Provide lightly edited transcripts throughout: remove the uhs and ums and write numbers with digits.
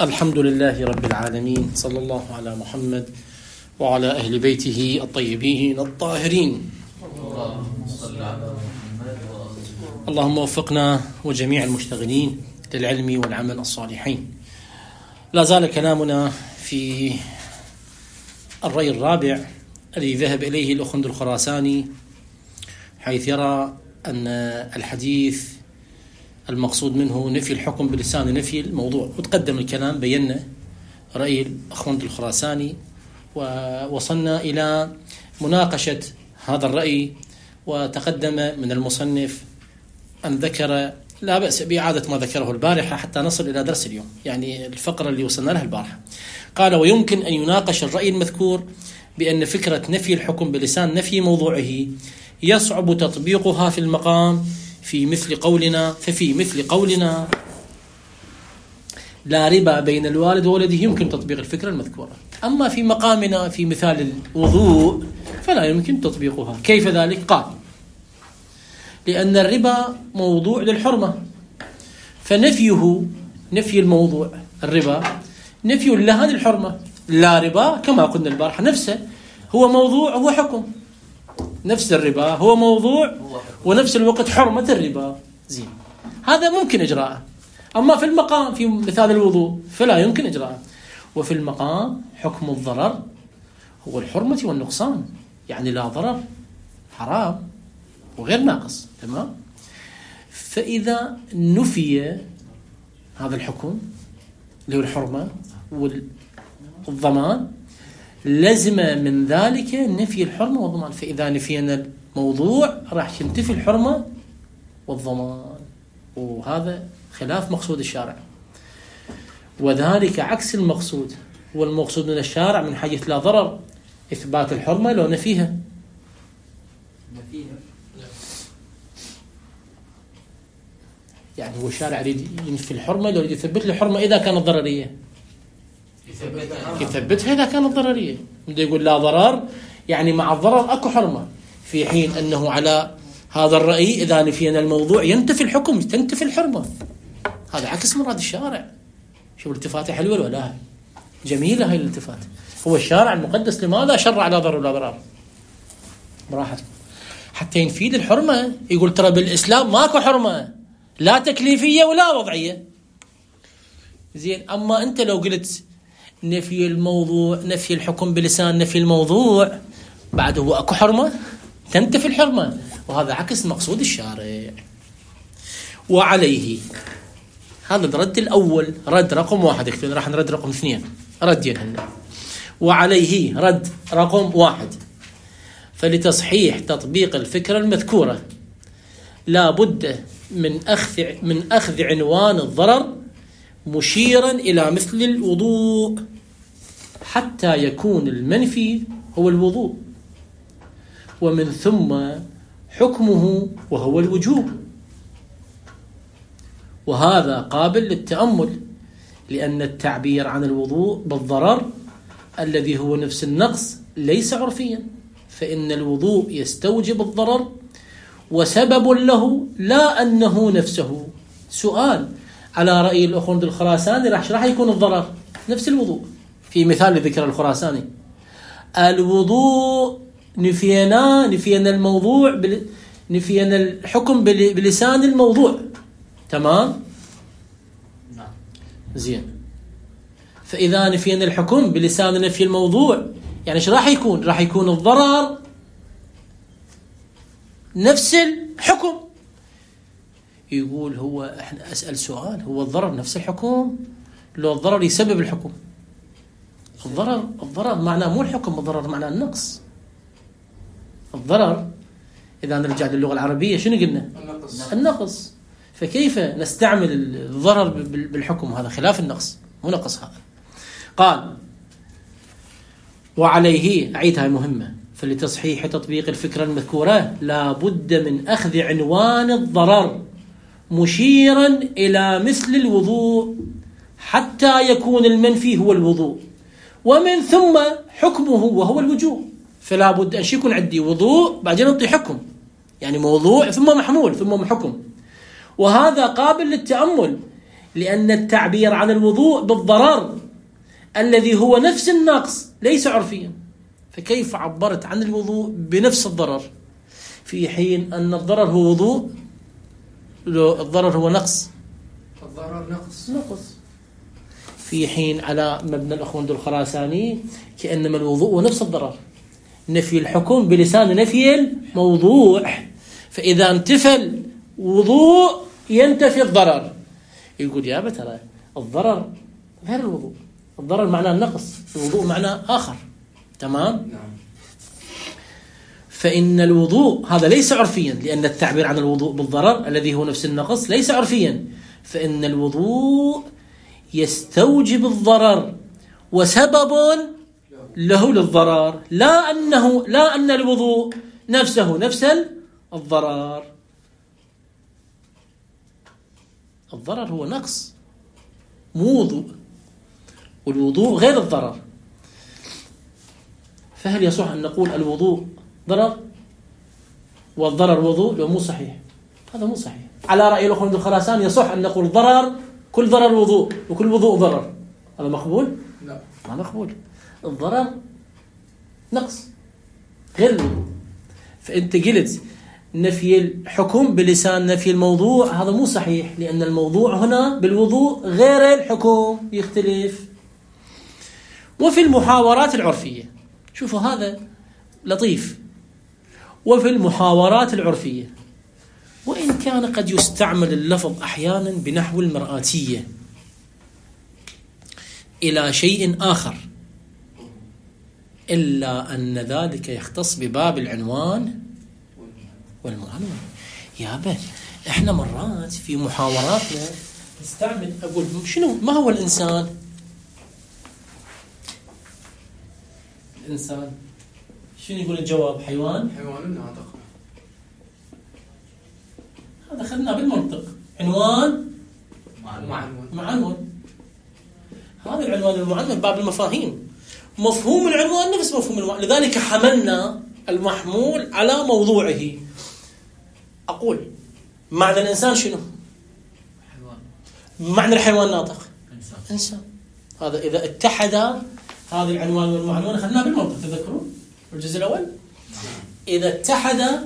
الحمد لله رب العالمين، صلى الله على محمد وعلى أهل بيته الطيبين الطاهرين. اللهم وفقنا وجميع المشتغلين للعلم والعمل الصالحين. لا زال كلامنا في الرأي الرابع الذي ذهب إليه الأخوند الخراساني، حيث يرى أن الحديث المقصود منه نفي الحكم بلسان نفي الموضوع. وتقدم الكلام، بينا رأي الأخوند الخراساني ووصلنا إلى مناقشة هذا الرأي. وتقدم من المصنف أن ذكر، لا بأس بإعادة ما ذكره البارحة حتى نصل إلى درس اليوم، يعني الفقرة اللي وصلنا لها البارحة. قال: ويمكن أن يناقش الرأي المذكور بأن فكرة نفي الحكم بلسان نفي موضوعه يصعب تطبيقها في المقام ففي مثل قولنا لا ربا بين الوالد وولده يمكن تطبيق الفكرة المذكورة، أما في مقامنا في مثال الوضوء فلا يمكن تطبيقها. كيف ذلك؟ قال: لأن الربا موضوع للحرمة، فنفيه نفي الموضوع الربا نفي لهذه الحرمة. لا ربا كما قلنا البارحة نفسه هو موضوع، هو حكم. نفس الربا هو موضوع ونفس الوقت حرمة الربا. زين، هذا ممكن إجراءه. أما في المقام في مثال الوضوء فلا يمكن إجراءه. وفي المقام حكم الضرر هو الحرمة والنقصان، يعني لا ضرر، حرام وغير ناقص. تمام؟ فإذا نفي هذا الحكم اللي هو الحرمة والضمان لزم من ذلك نفي الحرمة والضمان. فإذا نفينا الموضوع راح تنتفي الحرمة والضمان، وهذا خلاف مقصود الشارع، وذلك عكس المقصود. والمقصود من الشارع من حيث لا ضرر إثبات الحرمة لو نفيها. يعني هو الشارع يريد ينفي الحرمة لو يريد يثبت الحرمة إذا كانت ضررية، يثبتها إذا كانت ضررية. بده يقول لا ضرر، يعني مع الضرر أكو حرمة، في حين أنه على هذا الرأي إذا نفينا الموضوع ينتفي الحكم تنتفي الحرمة. هذا عكس مراد الشارع. شوف الالتفاتة حلوة ولا لا؟ جميلة هاي الالتفات. هو الشارع المقدس لماذا شرع لا ضرر ولا ضرر؟ براحتكم، حتى ينفيد الحرمة. يقول ترى بالإسلام ماكو حرمة، لا تكليفية ولا وضعية. زين، أما أنت لو قلت نفي الموضوع نفي الحكم بلسان نفي الموضوع بعد هو أكو حرمة تنتفي الحرمة، وهذا عكس مقصود الشارع. وعليه، هذا الرد الأول، رد رقم 1. اكتبنا راح نرد رقم 2 ردين هنا. وعليه رد رقم 1: فلتصحيح تطبيق الفكرة المذكورة لا بد من أخذ عنوان الضرر مشيرا إلى مثل الوضوء حتى يكون المنفي هو الوضوء، ومن ثم حكمه وهو الوجوب. وهذا قابل للتأمل، لأن التعبير عن الوضوء بالضرر الذي هو نفس النقص ليس عرفيا، فإن الوضوء يستوجب الضرر وسبب له لا أنه نفسه. سؤال: على رأي الأخوند الخراساني راح يكون الضرر نفس الوضوء في مثال ذكر الخراساني. الوضوء نفينا الموضوع نفينا الحكم بلسان الموضوع. تمام؟ زين، فإذا نفينا الحكم بلسان نفي الموضوع يعني ايش راح يكون؟ راح يكون الضرر نفس الحكم. يقول هو احنا أسأل سؤال: هو الضرر نفس الحكم؟ لو الضرر يسبب الحكم. الضرر معناه مو الحكم، الضرر معناه النقص. الضرر إذا نرجع للغة العربية شنو قلنا؟ النقص. فكيف نستعمل الضرر بالحكم؟ هذا خلاف النقص، مو نقص هذا. قال: وعليه، أعيدها مهمة، فلتصحيح تطبيق الفكرة المذكورة لا بد من أخذ عنوان الضرر مشيرا إلى مثل الوضوء حتى يكون المنفي هو الوضوء، ومن ثم حكمه وهو الوجوب. فلا بد أن يكون عندي وضوء بعدين نعطي حكم، يعني موضوع ثم محمول ثم حكم. وهذا قابل للتأمل، لأن التعبير عن الوضوء بالضرر الذي هو نفس النقص ليس عرفيا. فكيف عبرت عن الوضوء بنفس الضرر في حين أن الضرر هو وضوء؟ الضرر هو نقص. الضرر نقص. في حين على مبنى الأخوند الخراساني كأنما الوضوء هو نفس الضرر. نفي الحكم بلسان نفي الموضوع. فإذا انتفى الوضوء ينتفي الضرر. يقول يا ترى الضرر غير الوضوء. الضرر معناه النقص، الوضوء معناه آخر. تمام؟ نعم. فإن الوضوء هذا ليس عرفيا، لأن التعبير عن الوضوء بالضرر الذي هو نفس النقص ليس عرفيا. فإن الوضوء يستوجب الضرر وسبب له للضرر، لا أن الوضوء نفسه نفس الضرر. الضرر هو نقص مو وضوء، والوضوء غير الضرر. فهل يصح أن نقول الوضوء ضرر والضرر وضوء؟ لو مو صحيح، هذا مو صحيح. على رأي الأخوان الخراسان يصح أن نقول ضرر، كل ضرر وضوء وكل وضوء ضرر. هذا مقبول؟ لا، ما مقبول. الضرر نقص غير الوضوء. فأنت قلت نفي الحكم بلسان نفي الموضوع، هذا مو صحيح، لأن الموضوع هنا بالوضوء غير الحكم، يختلف. وفي المحاورات العرفية، شوفوا هذا لطيف، وفي المحاورات العرفية وإن كان قد يستعمل اللفظ أحيانا بنحو المرآتية إلى شيء آخر، إلا أن ذلك يختص بباب العنوان والمعنون. يابا إحنا مرات في محاوراتنا نستعمل، أقول شنو ما هو الإنسان؟ الإنسان شنو يقول الجواب؟ حيوان ناطق. هذا خلنا بالمنطق. عنوان معنون. هذا العنوان المعنون باب المفاهيم. مفهوم العنوان نفس مفهوم المعنون، لذلك حملنا المحمول على موضوعه. أقول معنى الإنسان شنو؟ حيوان. معنى الحيوان ناطق إنسان. هذا إذا اتحد هذا العنوان والمعنون، خلنا بالمنطق، تذكرون الجزء الأول؟ إذا اتحد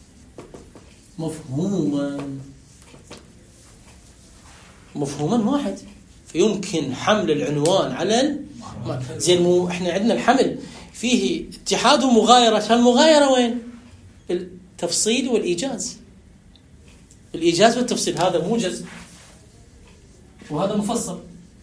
مفهوما واحد، فيمكن حمل العنوان على زين. احنا عندنا الحمل فيه اتحاد ومغايرة. فالمغايرة وين؟ التفصيل والإيجاز. الإيجاز والتفصيل، هذا موجز وهذا مفصل.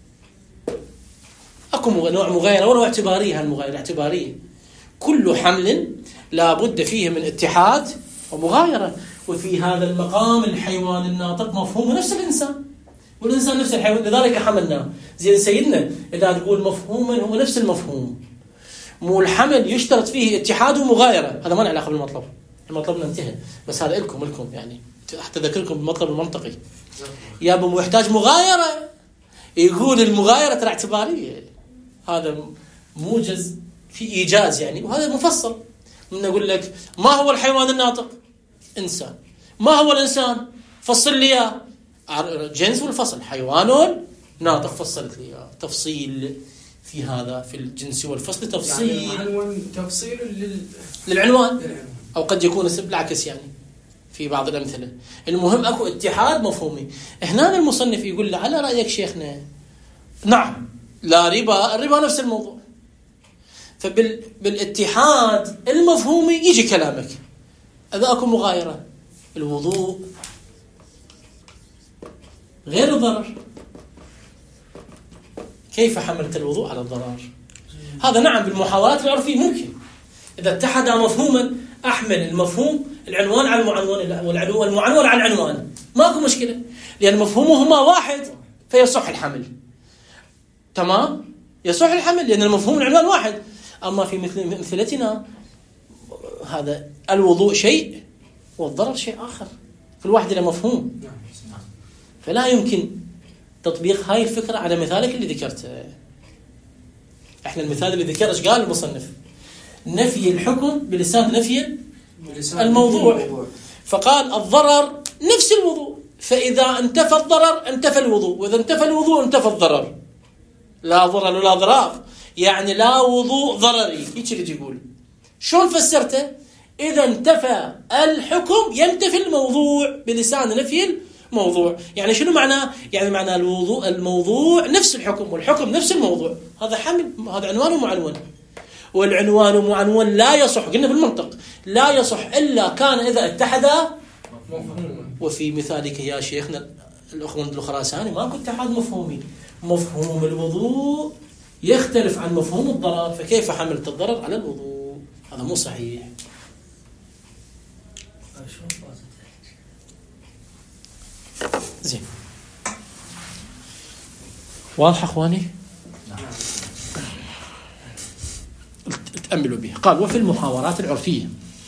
أكو نوع مغايرة ونوع اعتبارية. هالمغايرة اعتبارية. كل حمل لا بد فيه من اتحاد ومغايرة. وفي هذا المقام الحيوان الناطق مفهومه نفس الإنسان، والإنسان نفس الحيوان، لذلك حملناه. زين سيدنا إذا تقول مفهوما هو نفس المفهوم، مو الحمل يشترط فيه اتحاد ومغايرة، هذا ما له علاقة بالمطلب. المطلب انتهى، بس هذا لكم يعني حتى أذكركم بالمطلب المنطقي. يا ابو محتاج مغايرة، يقول المغايرة ترى اعتبارية، هذا موجز في إيجاز يعني، وهذا مفصل. من أقول لك ما هو الحيوان الناطق؟ إنسان. ما هو الإنسان؟ فصل لي إياه. جنس والفصل. حيوان ناطق، فصلت لي إياه. تفصيل في هذا، في الجنس والفصل تفصيل، يعني تفصيل للعنوان. أو قد يكون اسم بالعكس يعني في بعض الأمثلة. المهم أكو اتحاد مفهومي. هنا المصنف يقول له على رأيك شيخنا نعم لا ربا، الربا نفس الموضوع. فبالاتحاد المفهومي يجي كلامك. إذا أكو مغايرة، الوضوء غير الضرر، كيف حملت الوضوء على الضرر؟ هذا نعم بالمحاولات العرفية ممكن. إذا اتحد مفهوما أحمل المفهوم العنوان على المعنون والمعنون على العنوان، ماكو مشكلة، لأن مفهومهما واحد فيصح الحمل. تمام؟ يصح الحمل لأن المفهوم العنوان واحد. أما في مثلتنا هذا الوضوء شيء والضرر شيء آخر، في الواحد له مفهوم، فلا يمكن تطبيق هاي الفكرة على مثالك اللي ذكرته. احنا المثال اللي ذكر ايش قال المصنف؟ نفي الحكم بلسان نفي الموضوع. فقال الضرر نفس الوضوء، فإذا انتفى الضرر انتفى الوضوء، وإذا انتفى الوضوء انتفى الضرر. لا ضرر ولا ضرار، يعني لا وضوء ضرري. هيك اللي يقول. شلون فسرته؟ إذا انتفى الحكم ينتفي الموضوع بلسان نفي الموضوع. يعني شنو معناه؟ يعني معناه الموضوع نفس الحكم، والحكم نفس الموضوع. هذا حمل، هذا عنوان ومعنون. والعنوان ومعنون لا يصح، قلنا بالمنطق لا يصح إلا كان إذا اتحدا مفهوما. وفي مثالك يا شيخنا الأخوان الخراساني ماكو اتحاد مفهومي. مفهوم الوضوء يختلف عن مفهوم الضرر، فكيف حملت الضرر على الوضوء؟ هذا مو صحيح. زين، واضح اخواني؟ تأملوا به. قال: وفي المحاورات العرفية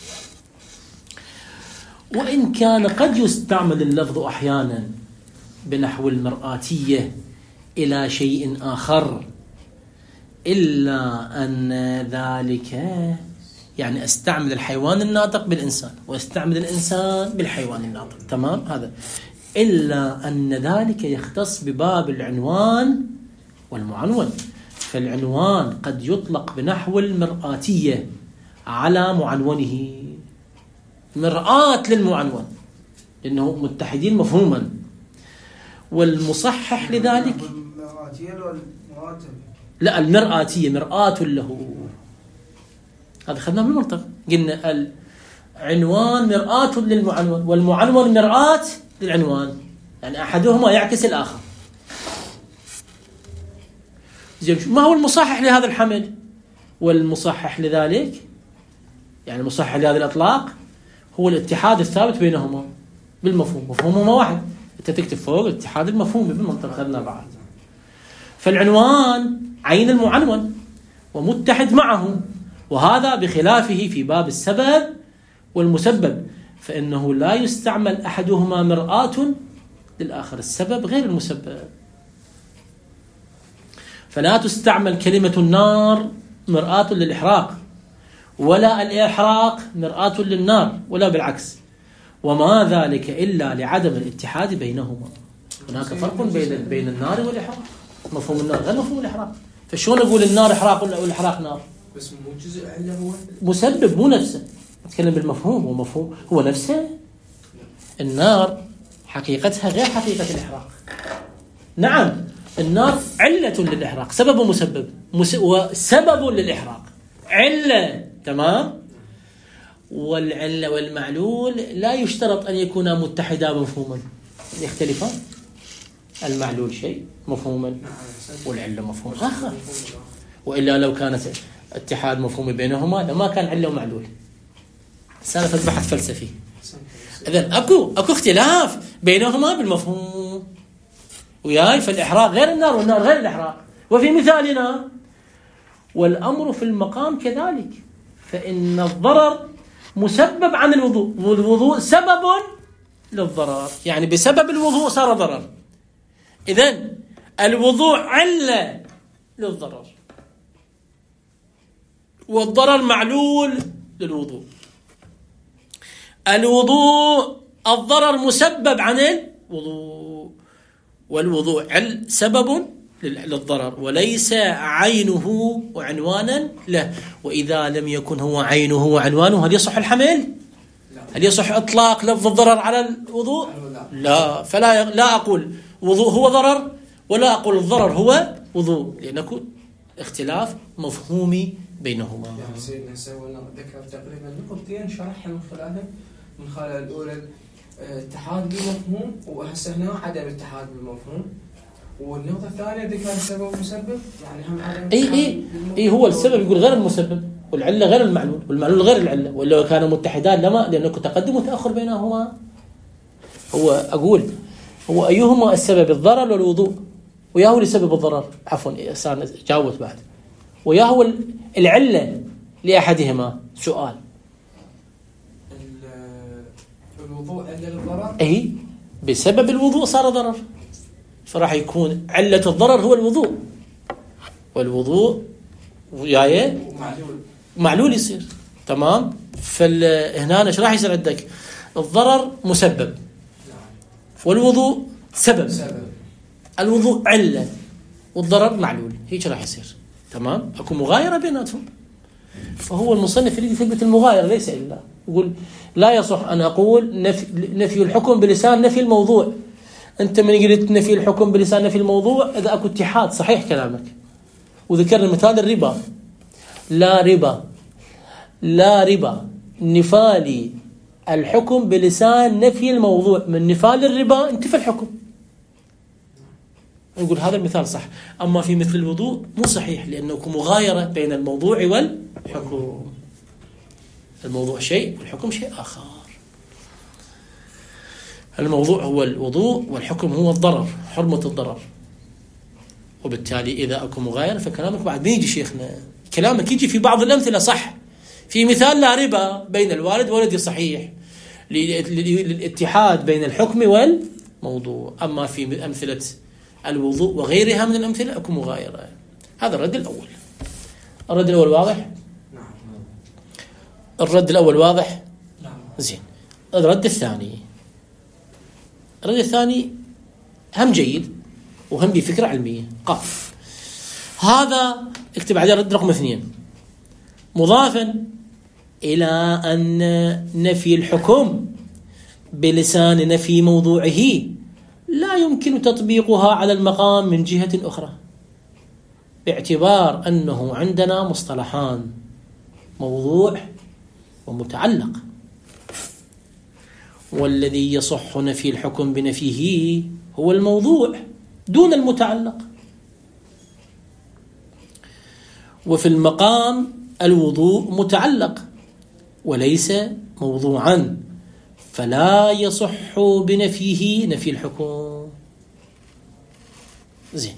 وإن كان قد يستعمل اللفظ أحيانا بنحو المرآتية إلى شيء آخر، إلا أن ذلك، يعني أستعمل الحيوان الناطق بالإنسان وأستعمل الإنسان بالحيوان الناطق، تمام؟ هذا إلا أن ذلك يختص بباب العنوان والمعنون. فالعنوان قد يطلق بنحو المرآتية على معنونه، مرآة للمعنون لأنه متحدين مفهوما. والمصحح لذلك لا، المرآتية مرآة له. هذا خذناه من المنطق، قلنا العنوان مرآة للمعنون والمعنون مرآة للعنوان، يعني أحدهما يعكس الآخر. ما هو المصحح لهذا الحمل والمصحح لذلك؟ يعني المصحح لهذا الإطلاق هو الاتحاد الثابت بينهما بالمفهوم، مفهومهما واحد. أنت تكتب فوق الاتحاد المفهومي بالمنطق، خذنا بعض. فالعنوان عين المعنون ومتحد معه، وهذا بخلافه في باب السبب والمسبب، فإنه لا يستعمل أحدهما مرآة للآخر، السبب غير المسبب. فلا تستعمل كلمة النار مرآة للإحراق، ولا الإحراق مرآة للنار، ولا بالعكس، وما ذلك إلا لعدم الاتحاد بينهما. هناك فرق بين النار والإحراق. مفهوم النار غير مفهوم الإحراق. فشون أقول النار إحراق والإحراق نار؟ بس مو جزء إلا هو مسبب، مو نفسه. أتكلم بالمفهوم، ومفهوم هو نفسه. النار حقيقتها غير حقيقة الإحراق. نعم، النار علة للإحراق، سبب ومسبب، وسبب للإحراق علة، تمام؟ والعلة والمعلول لا يشترط أن يكونا متحدا مفهوما، يختلفان. المعلول شيء مفهوما والعلة مفهوم آخر، وإلا لو كانت اتحاد مفهوم بينهما لما كان علة ومعلول. سالفة بحث فلسفي. إذن أكو اختلاف بينهما بالمفهوم وياي. فالإحراق غير النار والنار غير الإحراق. وفي مثالنا والأمر في المقام كذلك، فإن الضرر مسبب عن الوضوء، والوضوء سبب للضرر، يعني بسبب الوضوء صار ضرر. إذن الوضوء علة للضرر، والضرر معلول للوضوء. الوضوء الضرر مسبب عن الوضوء، والوضوء سبب للضرر، وليس عينه وعنوانا له. وإذا لم يكن هو عينه وعنوانه، هل يصح الحمل؟ هل يصح إطلاق لفظ الضرر على الوضوء؟ لا. لا أقول وضوء هو ضرر، ولا أقول الضرر هو وضوء، لأنه اختلاف مفهومي بينهما. يعني سيدنا سوينا ذكر تقريبا نقطتين شرحها من خلالها. من خلال الأولى اتحاد بالمفهوم، وهسه هنا عدم اتحاد بالمفهوم. والنقطة الثانية ذكر سبب ومسبب، يعني هم عدم اي هو السبب يقول غير المسبب، والعلة غير المعلول، والمعلول غير العلة. ولو كانوا متحدان لما، لأنه تقدم وتأخر بينهما. هو أقول هو أيهما السبب، الضرر والوضوء؟ وياهو لسبب الضرر، عفوا صار جاوبت بعد. وياهو العلة لأحدهما. سؤال: الوضوء علة للضرر؟ أي بسبب الوضوء صار ضرر، فراح يكون علة الضرر هو الوضوء، والوضوء وياي معلول يصير، تمام؟ فهنا ايش راح يصير عندك؟ الضرر مسبب، والوضوء سبب، الوضوء علة والضرر معلول، هيك راح يصير. تمام؟ اكو مغايرة بيناتهم. فهو المصنف يريد يثبت المغايرة ليس إلا يقول لا يصح أن أقول نفي الحكم بلسان نفي الموضوع. أنت من قلت نفي الحكم بلسان نفي الموضوع إذا أكو اتحاد، صحيح كلامك. وذكرنا مثال الربا، لا ربا نفالي الحكم بلسان نفي الموضوع، من نفال الربا انتفى الحكم. نقول هذا المثال صح. أما في مثل الوضوء مو صحيح، لأنه مغايرة بين الموضوع والحكم. الموضوع شيء والحكم شيء آخر. الموضوع هو الوضوء والحكم هو الضرر، حرمة الضرر. وبالتالي إذا أكو مغايرة فكلامك بعد بيجي شيخنا، كلامك يجي في بعض الأمثلة صح. في مثال لا ربا بين الوالد وولده صحيح للاتحاد بين الحكم والموضوع. أما في أمثلة الوضوء وغيرها من الأمثلة أكو مغايرة. هذا الرد الأول. الرد الأول واضح؟ نعم. الرد الأول واضح؟ نعم. زين. الرد الثاني هم جيد وهم بفكرة علمية. قال هذا اكتب عليه رد رقم 2، مضافا إلى أن نفي الحكم بلسان نفي موضوعه لا يمكن تطبيقها على المقام من جهة أخرى، باعتبار أنه عندنا مصطلحان، موضوع ومتعلق، والذي يصح نفي الحكم بنفيه هو الموضوع دون المتعلق. وفي المقام الوضوء متعلق وليس موضوعا، فلا يصح بنفيه نفي الحكم. زين.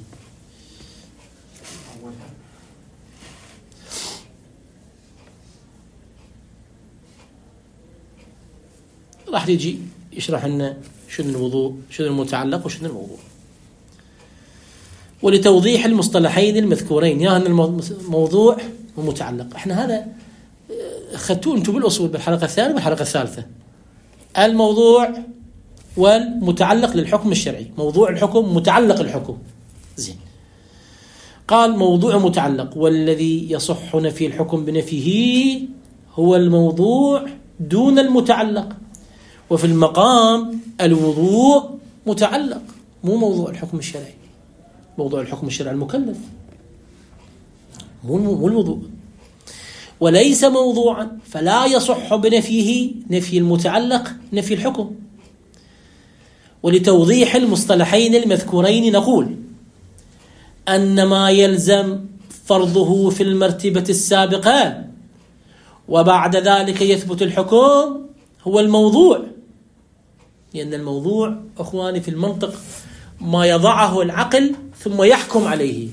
راح يجي يشرح لنا شنو الوضوء، شنو المتعلق، وشنو الموضوع. ولتوضيح المصطلحين المذكورين، يعني الموضوع ومتعلق، احنا هذا اخذتوه انتم بالاصول بالحلقه الثانيه والحلقه الثالثه. الموضوع والمتعلق للحكم الشرعي، موضوع الحكم متعلق الحكم. زين. قال موضوع متعلق، والذي يصح نفي الحكم بنفيه هو الموضوع دون المتعلق. وفي المقام الوضوء متعلق، مو موضوع الحكم الشرعي. موضوع الحكم الشرعي المكلف، مو الوضوء. وليس موضوعا، فلا يصح بنفيه نفي المتعلق نفي الحكم. ولتوضيح المصطلحين المذكورين نقول أن ما يلزم فرضه في المرتبة السابقة وبعد ذلك يثبت الحكم هو الموضوع، لأن الموضوع أخواني في المنطق ما يضعه العقل ثم يحكم عليه.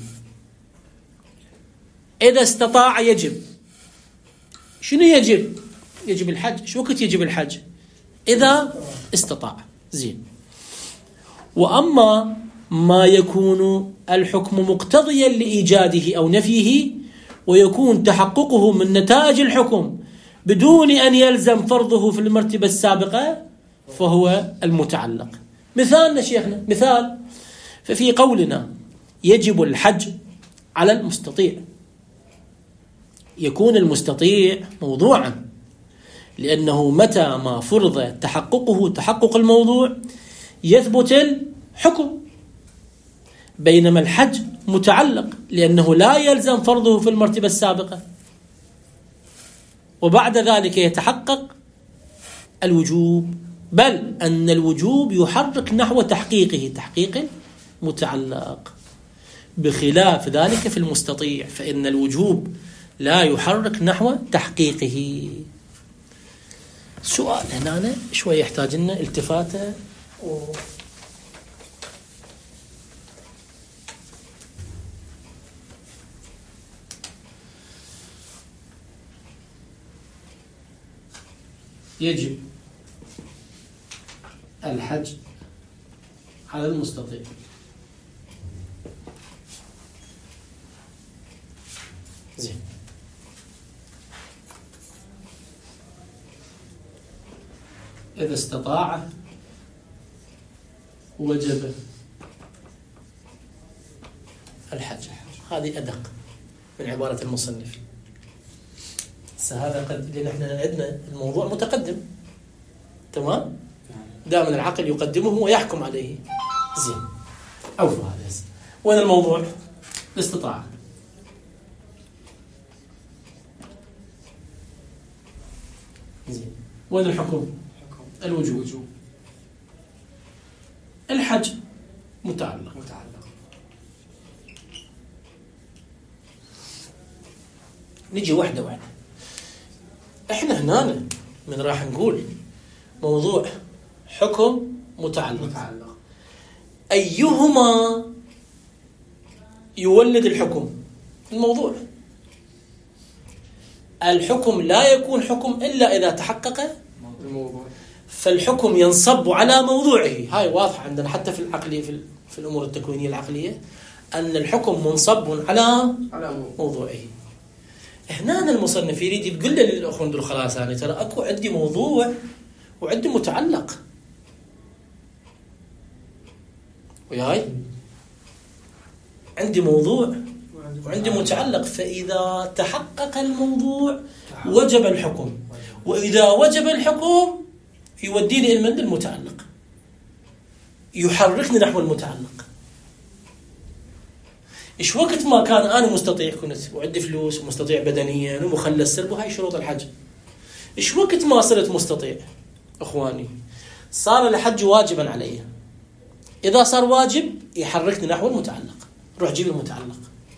إذا استطاع يجب. شنو يجب؟ يجب الحج. شو وقت يجب الحج؟ إذا استطاع. زين. وأما ما يكون الحكم مقتضيا لإيجاده أو نفيه ويكون تحققه من نتائج الحكم بدون أن يلزم فرضه في المرتبة السابقة فهو المتعلق. مثالنا شيخنا، مثال ففي قولنا يجب الحج على المستطيع، يكون المستطيع موضوعا، لأنه متى ما فرض تحققه تحقق الموضوع يثبت الحكم. بينما الحج متعلق لأنه لا يلزم فرضه في المرتبة السابقة، وبعد ذلك يتحقق الوجوب، بل أن الوجوب يحرك نحو تحقيقه تحقيق متعلق، بخلاف ذلك في المستطيع فإن الوجوب لا يحرك نحو تحقيقه. سؤال هنا شوي يحتاج لنا التفاته يجب الحج على المستطيع. زين. إذا استطاع وجب الحج. هذه أدق من عبارة المصنف. هذا قد لأن احنا عندنا الموضوع متقدم، تمام؟ دائما العقل يقدمه ويحكم عليه. زين، أوفى هذا. وين الموضوع؟ الاستطاعة. زين، وين الحكم؟ الوجوب. الحج متعلق. نجي واحدة واحدة. احنا هنا من راح نقول موضوع حكم متعلق. أيهما يولد الحكم؟ الموضوع. الحكم لا يكون حكم إلا إذا تحقق الموضوع، فالحكم ينصب على موضوعه. هاي واضحة عندنا حتى في العقلية، في الأمور التكوينية العقلية، أن الحكم منصب على موضوعه. هنا المصنف يريد يقول للأخوان دول خلاص يعني ترى أكو عندي موضوع وعندي متعلق. وياي عندي موضوع وعندي متعلق، فإذا تحقق الموضوع وجب الحكم، وإذا وجب الحكم يوديني إلى المتعلق، يحركني نحو المتعلق. إيش وقت ما كان أنا مستطيع كنت وعندي فلوس ومستطيع بدنيا ومخلص سرب، وهاي شروط الحج. إيش وقت ما صرت مستطيع إخواني صار الحج واجبا علي. إذا صار واجب يحركني نحو المتعلق، روح جيب المتعلق.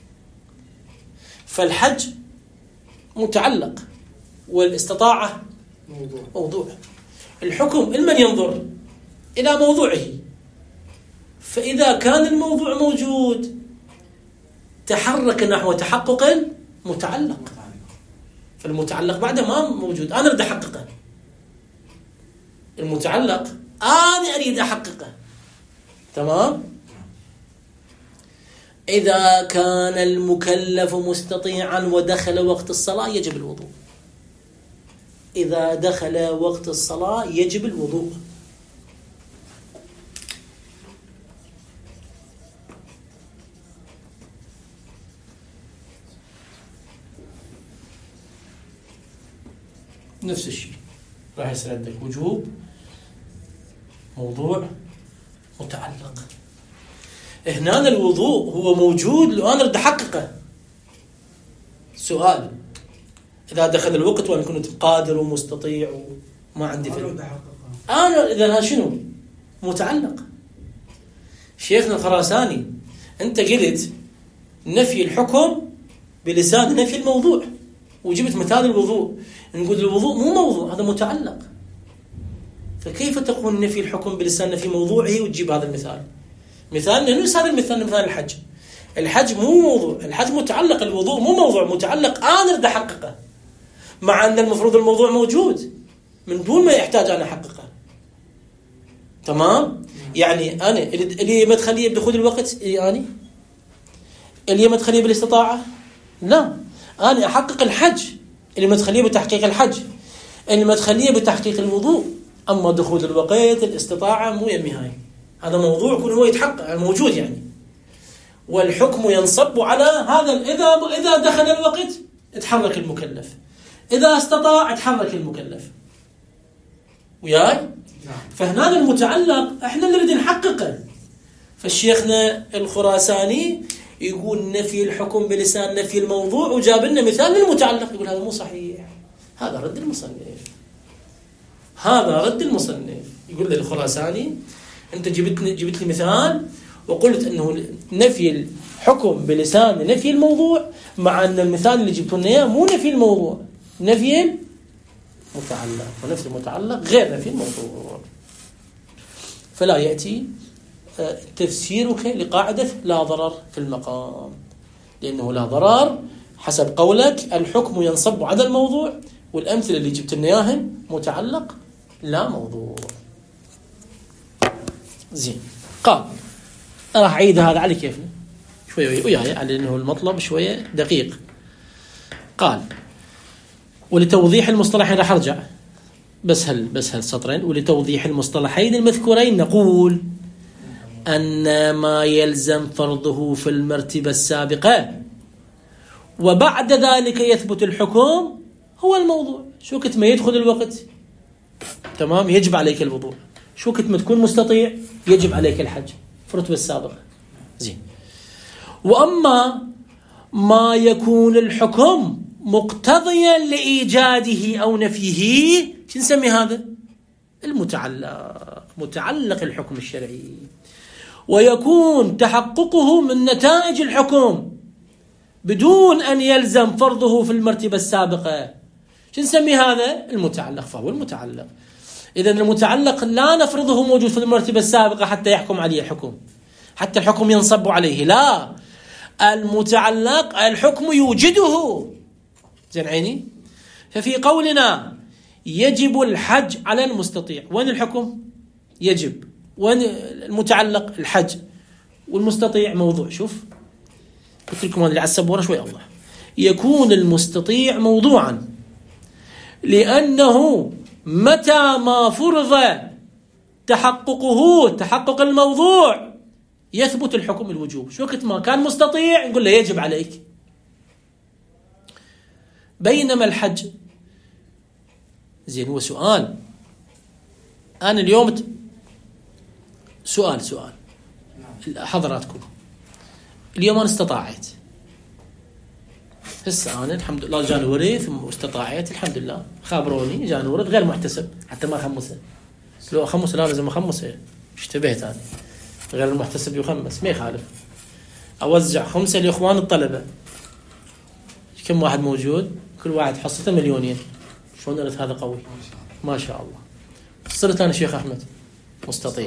فالحج متعلق والاستطاعة موضوع. الحكم لمن ينظر إلى موضوعه، فإذا كان الموضوع موجود تحرك نحو تحقق المتعلق. فالمتعلق بعده ما موجود، أنا أريد أحققه. المتعلق أنا أريد أحققه، تمام؟ إذا كان المكلف مستطيعا ودخل وقت الصلاة يجب الوضوء. إذا دخل وقت الصلاة يجب الوضوء. نفس الشيء راح يصير عندك وجوب موضوع متعلق. هنا الوضوء هو موجود لو أنا أريد أحققه. سؤال: إذا دخل الوقت وأنا كنت قادر ومستطيع وما عندي فهم، أنا إذا شنو متعلق؟ شيخنا الخراساني أنت قلت نفي الحكم بلسان نفي الموضوع، وجبت مثال الوضوء. نقول الوضوء مو موضوع، هذا متعلق. فكيف تقول نفي الحكم بلسان نفي موضوعه وتجيب هذا المثال؟ مثال نفس هذا المثال، مثال الحج. الحج مو موضوع، الحج متعلق. الوضوء مو موضوع، متعلق. أنا أريد أحققه، مع أن المفروض الموضوع موجود من دون ما يحتاج أن أحققه. تمام؟ يعني أنا اللي مدخلية بدخول الوقت اللي مدخلية بالاستطاعة؟ لا، أنا أحقق الحج. اللي مدخلية بتحقيق الحج، اللي مدخلية بتحقيق الوضوء. أما دخول الوقت الاستطاعة مو يمي هاي، هذا موضوع يكون هو يتحقق موجود يعني. والحكم ينصب على هذا. إذا دخل الوقت اتحرك المكلف، إذا استطاع اتحرك المكلف. وياي؟ فهنا المتعلق احنا اللي نريد نحققه. فالشيخنا الخراساني يقول نفي الحكم بلسان نفي الموضوع، وجاب لنا مثال للمتعلق. يقول هذا مو صحيح، هذا رد المصنف، هذا رد المصنف. يقول للخراساني أنت جبت لي مثال وقلت أنه نفي الحكم بلسان نفي الموضوع، مع أن المثال اللي جبته لنا إياه مو نفي الموضوع، نفي المتعلق، ونفي المتعلق غير نفي الموضوع. فلا يأتي تفسيرك لقاعدة لا ضرر في المقام، لأنه لا ضرر حسب قولك الحكم ينصب على الموضوع، والأمثلة اللي جبت لنا إياها متعلق لا موضوع. زين، قال راح أعيد هذا على كيفنا شوية وياي، على أنه المطلب شوية دقيق. قال: ولتوضيح المصطلحين، راح أرجع بس هالسطرين. ولتوضيح المصطلحين المذكورين نقول أن ما يلزم فرضه في المرتبة السابقة وبعد ذلك يثبت الحكم هو الموضوع. شو وقت ما يدخل الوقت تمام يجب عليك الوضوء، شو وقت ما تكون مستطيع يجب عليك الحج في الرتبة السابقة. زين. وأما ما يكون الحكم مقتضيا لإيجاده أو نفيه شو نسمي هذا؟ المتعلق، متعلق الحكم الشرعي، ويكون تحققه من نتائج الحكم بدون أن يلزم فرضه في المرتبة السابقة. شو نسمي هذا؟ المتعلق. فهو المتعلق. إذن المتعلق لا نفرضه موجود في المرتبة السابقة حتى يحكم عليه الحكم، حتى الحكم ينصب عليه، لا، المتعلق الحكم يوجده. زين عيني. ففي قولنا يجب الحج على المستطيع، وين الحكم؟ يجب. وين المتعلق؟ الحج. والمستطيع موضوع. شوف قلت لكم اللي على السبورة شوي الله. يكون المستطيع موضوعا لأنه متى ما فرض تحققه تحقق الموضوع يثبت الحكم الوجوب. شو وقت ما كان مستطيع نقول له يجب عليك. بينما الحج زين هو سؤال. أنا اليوم سؤال حضراتكم، اليوم أنا استطاعت هسه أنا الحمد لله جاني ورث واستطاعت الحمد لله، خابروني جاني ورث غير محتسب حتى ما أخمسه، لو أخمسه لا لازم أخمسه، اشتبهت أنا غير المحتسب يخمس ما يخالف، أوزع 5 لإخوان الطلبة، كم واحد موجود؟ كل واحد حصته 2,000,000. شلون أرث هذا قوي ما شاء الله. صرت أنا شيخ أحمد مستطيع،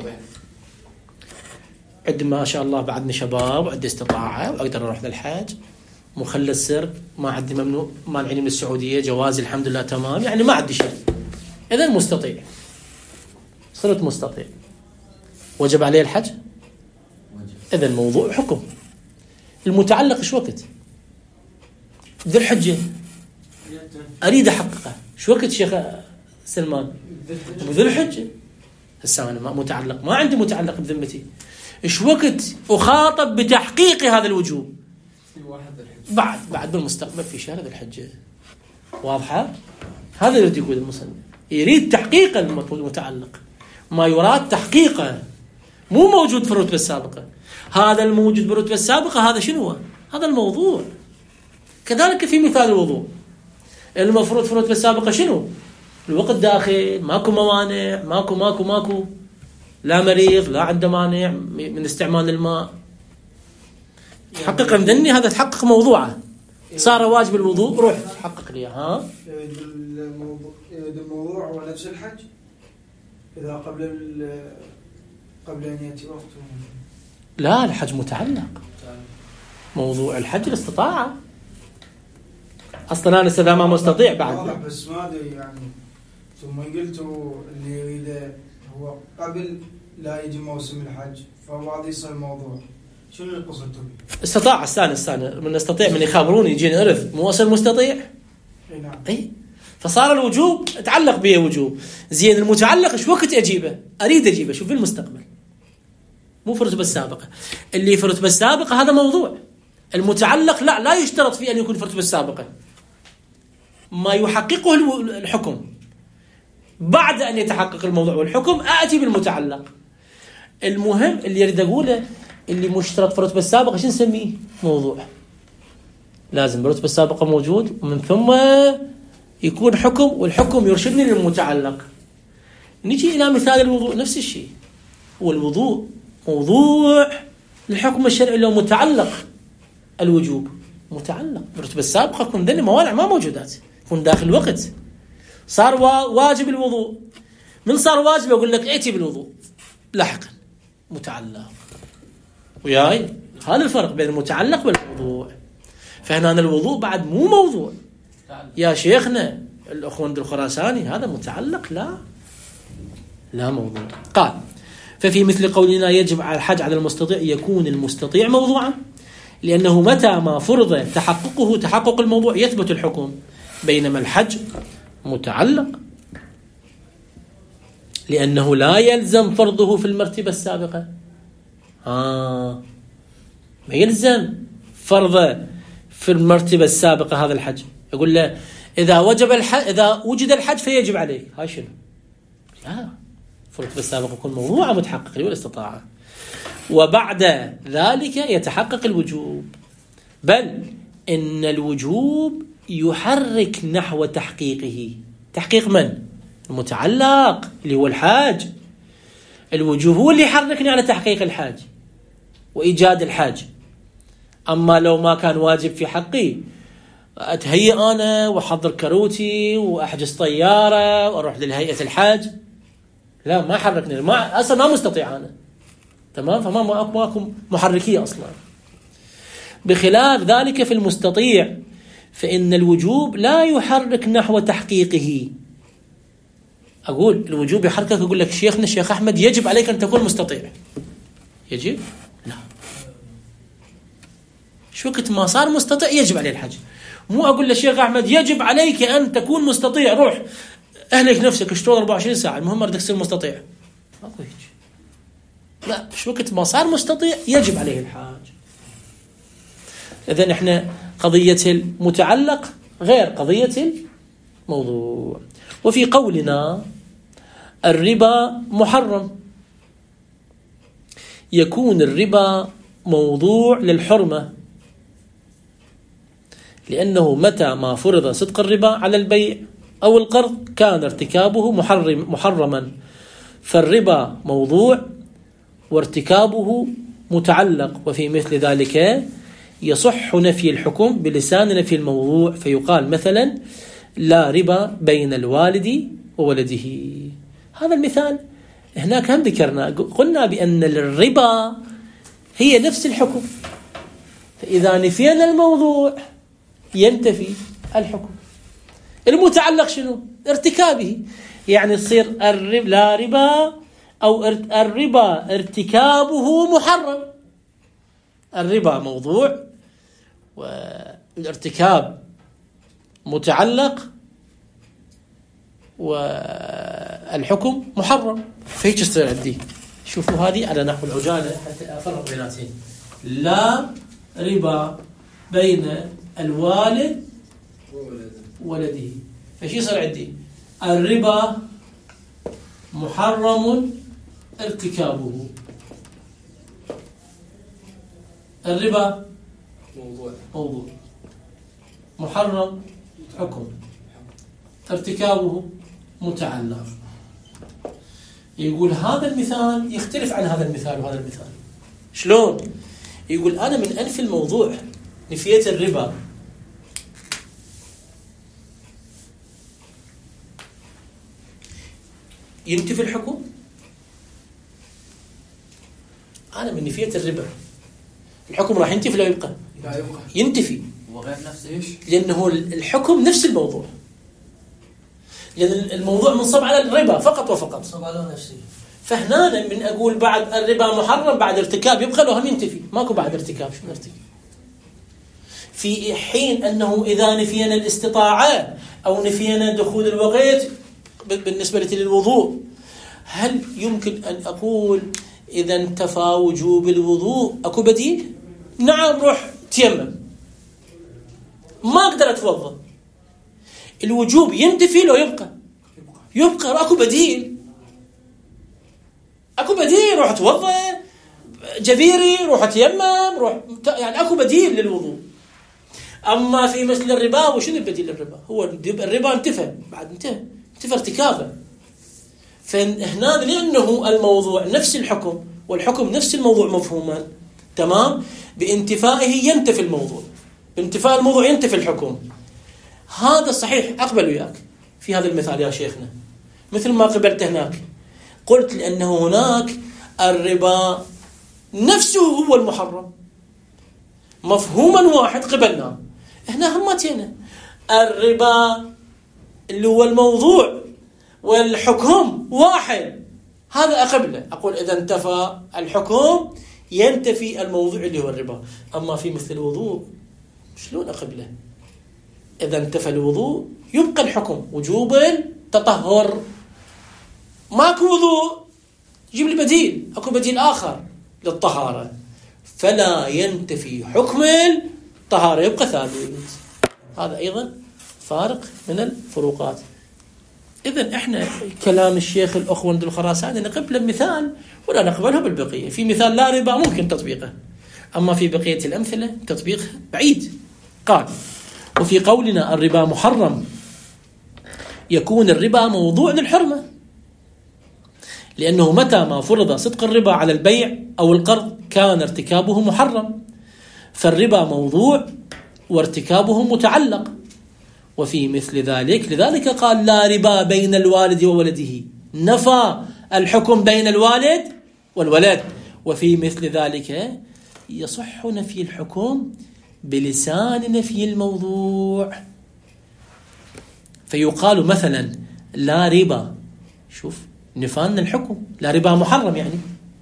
عد ما شاء الله بعدني شباب وعندي استطاعة وأقدر أروح للحج، مخلص سر، ما عندي ممنوع مانعني من السعودية، جوازي الحمد لله تمام، يعني ما عندي شيء. إذن مستطيع، صرت مستطيع، وجب عليه الحج؟ إذن موضوع حكم. المتعلق شو وقت؟ ذي الحجة أريد أحققه، شو وقت شيخ سلمان؟ ذي الحجة. هسه أنا متعلق، ما عندي متعلق بذمتي، شو وقت أخاطب بتحقيق هذا الوجوب؟ بعد بالمستقبل في شهر ذي الحجة. واضحة؟ هذا اللي يقول المصنف، يريد تحقيق المتعلق، ما يراد تحقيقه مو موجود في الرتبة السابقة. هذا الموجود بالرتبة السابقة هذا شنو هو؟ هذا الموضوع. كذلك في مثال الوضوء، المفروض في الرتبة السابقة شنو؟ الوقت داخل، ماكو موانع، ماكو لا مريض لا عنده مانع من استعمال الماء. تحقق مذني هذا تحقق موضوعه، صار واجب الوضوء، روح حقق لي. ها الموضوع هو نفس الحج إذا قبل أن يأتي وقته. لا، الحج متعلق، موضوع الحج الاستطاعة. أصلا أنا إذا ما مستطيع بعد، بس ما أدري يعني، ثم قلتوا اللي يريده هو قبل لا يجي موسم الحج، فبعض يصير الموضوع. شنو اللي قصدته به؟ استطاع استانس من استطيع من يخابروني يجيني إرث مو أصل مستطيع. نعم. أي فصار الوجوب تعلق به وجوب. زين المتعلق شو وقت أجيبه؟ أريد أجيبه شوف في المستقبل، مو في الرتبة السابقة. اللي في الرتبة السابقة هذا موضوع. المتعلق لا يشترط فيه أن يكون في الرتبة السابقة، ما يحققه الحكم. بعد أن يتحقق الموضوع والحكم آتي بالمتعلق. المهم اللي يريد أقوله، اللي مشترط في الرتبة السابقة شو نسميه؟ موضوع. لازم بالرتبة السابقة موجود، ومن ثم يكون حكم، والحكم يرشدني للمتعلق. نجي إلى مثال الوضوء، نفس الشيء. والوضوء موضوع للحكم الشرعي، لو متعلق الوجوب متعلق بالرتبة السابقة، يكون ذني موانع ما موجودات، يكون داخل الوقت. صار واجب الوضوء، من صار واجب أقول لك ائتي بالوضوء لاحقا، متعلق. وياي هذا الفرق بين المتعلق والموضوع. فهنا الوضوء بعد مو موضوع يا شيخنا الأخوان الخراساني، هذا متعلق لا موضوع. قال ففي مثل قولنا يجب على الحج على المستطيع، يكون المستطيع موضوعا لأنه متى ما فرض تحققه تحقق الموضوع يثبت الحكم. بينما الحج متعلق لأنه لا يلزم فرضه في المرتبة السابقة. ما يلزم فرضه في المرتبة السابقة هذا الحج. يقول له إذا وجد الحج فيجب عليك. هاي شنو؟ لا، في المرتبة السابقة يكون موضوع متحقق والاستطاعة، وبعد ذلك يتحقق الوجوب. بل إن الوجوب يحرك نحو تحقيقه. تحقيق من؟ المتعلق اللي هو الحاج. الوجوب هو اللي يحركني على تحقيق الحاج وإيجاد الحاج. أما لو ما كان واجب في حقي أتهيئ أنا وأحضر كروتي وأحجز طيارة وأروح للهيئة الحاج، لا، ما حركني، أصلا ما مستطيع أنا. تمام؟ فما أكو محركية أصلا. بخلاف ذلك في المستطيع، فإن الوجوب لا يحرك نحو تحقيقه. أقول الوجوب يحركك، أقول لك شيخنا الشيخ أحمد يجب عليك أن تكون مستطيع. يجب؟ لا. شو وقت ما صار مستطيع يجب عليه الحج. مو أقول للشيخ أحمد يجب عليك أن تكون مستطيع، روح أهلك نفسك اشتغل 24 ساعة، المهم أردك تصير مستطيع. أقول هيك. لا، شو وقت ما صار مستطيع يجب عليه الحاج. إذن إحنا قضية المتعلق غير قضية الموضوع. وفي قولنا الربا محرم، يكون الربا موضوع للحرمة، لأنه متى ما فرض صدق الربا على البيع أو القرض كان ارتكابه محرما، فالربا موضوع وارتكابه متعلق. وفي مثل ذلك يصح نفي الحكم بلسان نفي الموضوع، فيقال مثلا لا ربا بين الوالد وولده. هذا المثال هناك هم ذكرنا، قلنا بأن الربا هي نفس الحكم، فإذا نفينا الموضوع ينتفي الحكم. المتعلق شنو؟ ارتكابه، يعني يصير لا ربا أو الربا ارتكابه محرم. الربا موضوع والارتكاب متعلق والحكم محرم، فهيك يصير عندي. شوفوا هذه على نحو العجالة حتى أفرق بيناتهم. لا ربا بين الوالد وولده، فايش يصير عندي؟ الربا محرم ارتكابه، الربا موضوع محرم حكم، ارتكابه متعلق. يقول هذا المثال يختلف عن هذا المثال وهذا المثال. شلون؟ يقول أنا من أنفي الموضوع نفيت الربا، ينتفي الحكم. أنا من نفيت الربا الحكم راح ينتفي لا يبقى؟ لا يبقى، ينتفي. وغير نفسه ايش؟ لأنه الحكم نفس الموضوع، لأن الموضوع منصب على الربا فقط وفقط، منصب على نفسه. فهنا من أقول بعد الربا محرم بعد ارتكاب يبقى له هم ينتفي، ماكو بعد ارتكاب. شو نرتكب؟ في حين أنه إذا نفينا الاستطاعة أو نفينا دخول الوقت بالنسبة للوضوء، هل يمكن أن أقول إذا انتفى وجوب الوضوء أكو بديل؟ نعم، روح تيمم، ما أقدر أتوضأ، الوجوب ينتفي لو يبقى أكو بديل، روح أتوضأ جبيري، روح أتيمم، روح يعني أكو بديل للوضوء. أما في مثل الربا، وشنو البديل للربا؟ هو الربا انتفى، بعد انتفى ارتكابه. فهنا لأنه الموضوع نفس الحكم والحكم نفس الموضوع مفهوما، تمام، بانتفائه ينتفي الموضوع، بانتفاء الموضوع ينتفي الحكم. هذا صحيح، أقبل وياك في هذا المثال يا شيخنا، مثل ما قبلت هناك. قلت لأنه هناك الربا نفسه هو المحرم، مفهوما واحد قبلنا. هنا همتين الربا اللي هو الموضوع والحكم واحد، هذا أقبله. أقول إذا انتفى الحكم ينتفي الموضوع اللي هو الربا. أما في مثل الوضوء شلون أقبله؟ إذا انتفى الوضوء يبقى الحكم وجوب التطهر، ماكو وضوء، جيب لي بديل، أكو بديل آخر للطهارة، فلا ينتفي حكم الطهارة، يبقى ثابت. هذا أيضا فارق من الفروقات. إذن إحنا كلام الشيخ الأخوند الخراساني نقبله مثال ولا نقبله بالبقية. في مثال لا ربا ممكن تطبيقه، أما في بقية الأمثلة تطبيق بعيد. قال: وفي قولنا الربا محرم يكون الربا موضوع للحرمة، لأنه متى ما فرض صدق الربا على البيع أو القرض كان ارتكابه محرم، فالربا موضوع وارتكابه متعلق. وفي مثل ذلك لذلك قال: لا ربا بين الوالد وولده، نفى الحكم بين الوالد والولد. وفي مثل ذلك يصح نفي الحكم بلسان نفي الموضوع، فيقال مثلا: لا ربا، شوف نفانا الحكم، لا ربا محرم يعني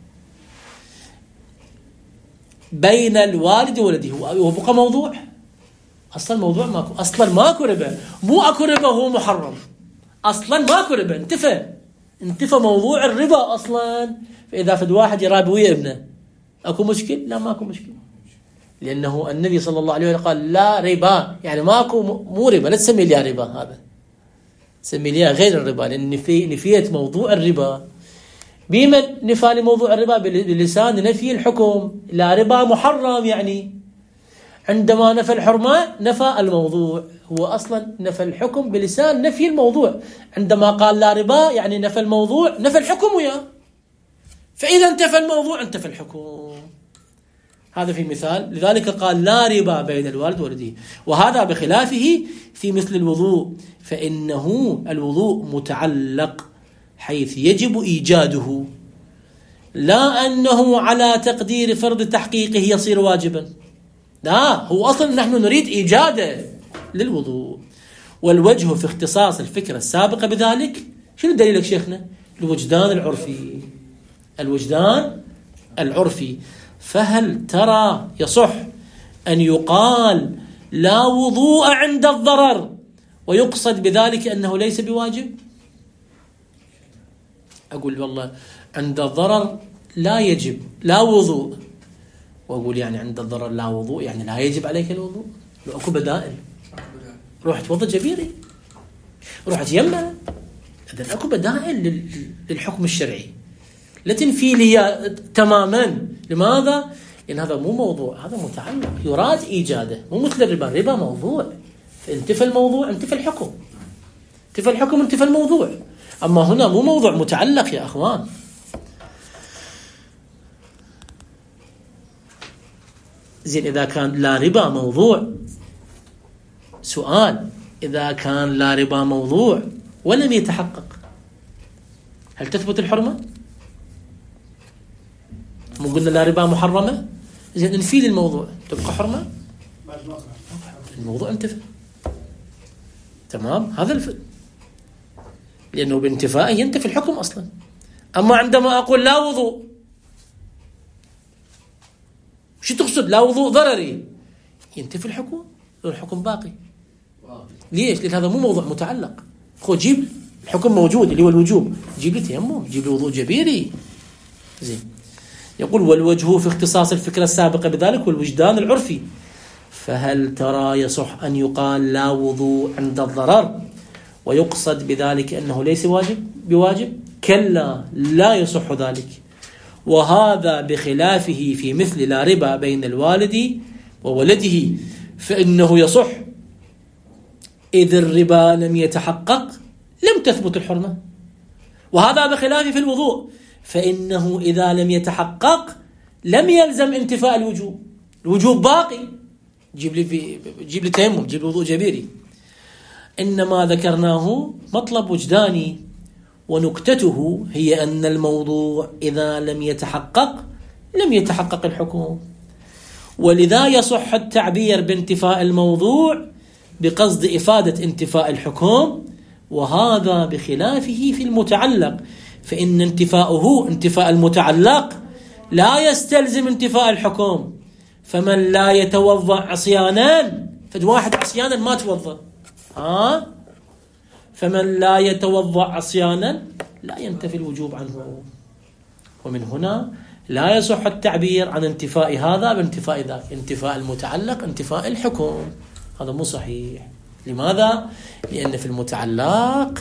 بين الوالد وولده، وبقى موضوع. اصلا الموضوع ماكو، اصلا ماكو ربا، مو اكو ربا هو محرم، اصلا ماكو ربا، انتفى موضوع الربا اصلا. فاذا فد واحد يرابي ويا ابنه اكو مشكل؟ لا ماكو مشكل، لانه النبي صلى الله عليه وسلم قال: لا ربا، يعني ماكو، مو ربا، لا تسمي لي ربا، هذا سمي لي غير الربا، لان نفيت موضوع الربا. بمن نفى موضوع الربا؟ بلسان نفي الحكم. لا ربا محرم، يعني عندما نفى الحرمة نفى الموضوع، هو أصلا نفى الحكم بلسان نفي الموضوع. عندما قال لا ربا يعني نفى الموضوع، نفى الحكم وياه، فإذا انتفى الموضوع انتفى الحكم. هذا في مثال. لذلك قال: لا ربا بين الوالد وولده. وهذا بخلافه في مثل الوضوء، فإنه الوضوء متعلق حيث يجب إيجاده، لا أنه على تقدير فرض تحقيقه يصير واجبا، لا، هو أصلا نحن نريد إيجاده للوضوء. والوجه في اختصاص الفكرة السابقة بذلك، شنو دليلك شيخنا؟ الوجدان العرفي، الوجدان العرفي. فهل ترى يصح أن يقال لا وضوء عند الضرر ويقصد بذلك أنه ليس بواجب؟ أقول والله عند الضرر لا يجب لا وضوء، وأقول يعني عند الضرر لا وضوء يعني لا يجب عليك الوضوء. لو أكو بدائل، روح توضى جبيري، روح تيمم. إذن أكو بدائل للحكم الشرعي، لا تنفي لي تماما. لماذا؟ لأن هذا مو موضوع، هذا متعلق يراد إيجاده، مو مثل الربا. الربا موضوع، فانتفى الموضوع انتفى الحكم، انتفى الحكم انتفى الموضوع. أما هنا مو موضوع، متعلق يا أخوان. زين، إذا كان لا ربا موضوع، سؤال: إذا كان لا ربا موضوع ولم يتحقق، هل تثبت الحرمة؟ مو قلنا لا ربا محرمة؟ زين، نفيل الموضوع تبقى حرمة؟ الموضوع انتفى. تمام، هذا الفعل، لأنه بانتفائه ينتفي الحكم أصلا. أما عندما أقول لا وضوء، شو تقصد؟ لا وضوء ضرري، ينتفي الحكم، الحكم باقي. ليش؟ لأن هذا مو موضوع متعلق. خو جيب الحكم موجود اللي هو الوجوب، جيب لي تيمم، جيب لي وضوء جبيري. زين، يقول: والوجه في اختصاص الفكرة السابقة بذلك والوجدان العرفي. فهل ترى يصح أن يقال لا وضوء عند الضرر ويقصد بذلك أنه ليس بواجب؟ كلا، لا يصح ذلك. وهذا بخلافه في مثل لا ربا بين الوالد وولده، فإنه يصح إذ الربا لم يتحقق لم تثبت الحرمة. وهذا بخلافه في الوضوء، فإنه إذا لم يتحقق لم يلزم انتفاء الوجوب، الوجوب باقي. جيب لي تيمم، جيب لي وضوء جبيري. إنما ذكرناه مطلب وجداني، ونكتته هي أن الموضوع إذا لم يتحقق الحكم، ولذا يصح التعبير بانتفاء الموضوع بقصد إفادة انتفاء الحكم، وهذا بخلافه في المتعلق، فإن انتفاؤه انتفاء المتعلق لا يستلزم انتفاء الحكم. فمن لا يتوضأ عصيانا، فواحد عصيانا ما توضأ، فمن لا يتوضأ عصيانا لا ينتفي الوجوب عنه. ومن هنا لا يصح التعبير عن انتفاء هذا بانتفاء ذاك، انتفاء المتعلق انتفاء الحكم، هذا مو صحيح. لماذا؟ لأن في المتعلق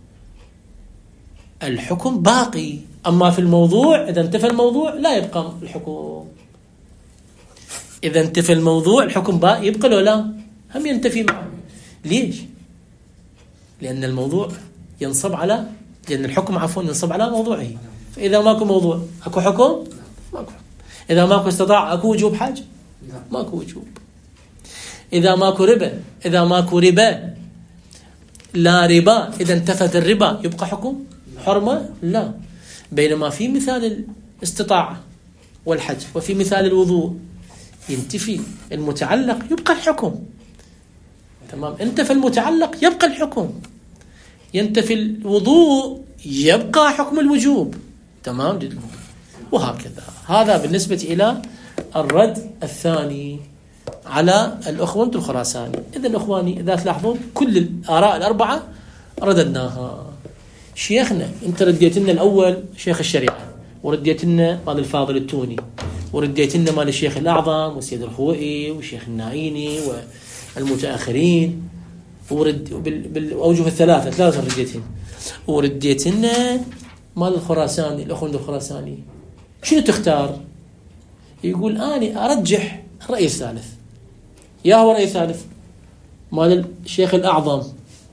الحكم باقي، أما في الموضوع إذا انتفى الموضوع لا يبقى الحكم. إذا انتفى الموضوع الحكم باقي، يبقى له لا هم ينتفي معه. ليش؟ لأن الموضوع ينصب على، لأن الحكم عفوا ينصب على موضوعه. فإذا ماكو موضوع أكو حكم؟ ماكو. إذا ماكو استطاع أكو وجوب حاج؟ ماكو وجوب. إذا ماكو ربا، إذا ماكو ربا لا ربا، إذا انتفت الربا يبقى حكم حرمة؟ لا. بينما في مثال الاستطاعة والحج وفي مثال الوضوء ينتفي المتعلق يبقى الحكم. تمام، انتفى المتعلق يبقى الحكم، ينتفي الوضوء يبقى حكم الوجوب. تمام جدا. وهكذا. هذا بالنسبة إلى الرد الثاني على الأخوة الخراساني. إذن أخواني إذا تلاحظون كل الآراء الأربعة رددناها. شيخنا أنت رديت لنا الأول شيخ الشريعة، ورديت لنا مال الفاضل التوني، ورديت لنا مال الشيخ الأعظم والسيد الخوئي والشيخ الناعيني والمتأخرين، بالأوجه الثلاثة رديتهم، ورديت لنا مال الخراساني الأخوة الخراساني. شنو تختار؟ يقول أنا أرجح الرأي الثالث. يا هو رأي ثالث مال الشيخ الأعظم.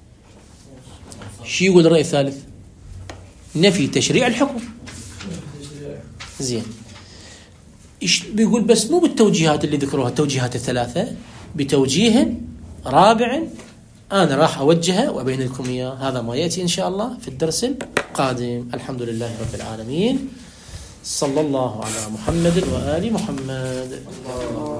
شو يقول الرأي الثالث؟ نفي تشريع الحكم. زين، بيقول بس مو بالتوجيهات اللي ذكروها التوجيهات الثلاثة، بتوجيه رابع أنا راح أوجهه وأبين لكم إياه. هذا ما يأتي إن شاء الله في الدرس القادم. الحمد لله رب العالمين، صلى الله على محمد وآل محمد.